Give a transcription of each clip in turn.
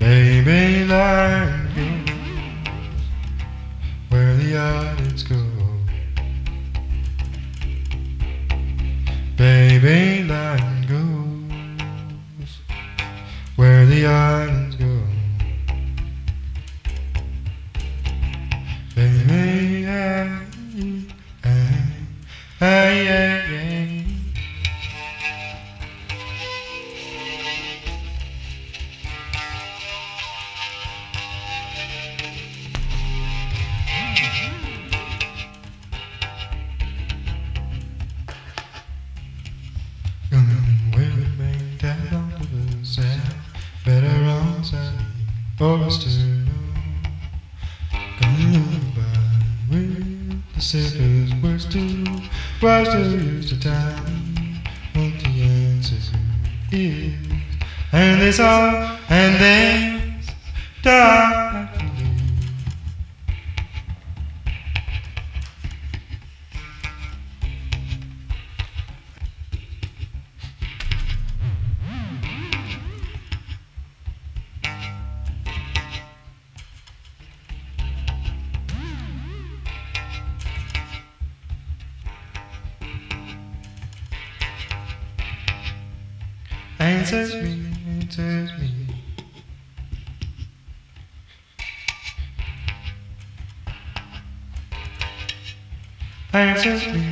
Baby, line goes where the audience go. Baby, line goes where the audience go. Baby, yeah. We'll make that on the side, better on side, or still come by with the sailors words to use the time. What the answer is, and they saw, and they died. Answers me. Answers me.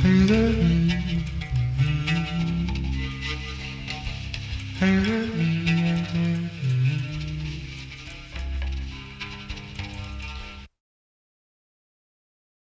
Answers me.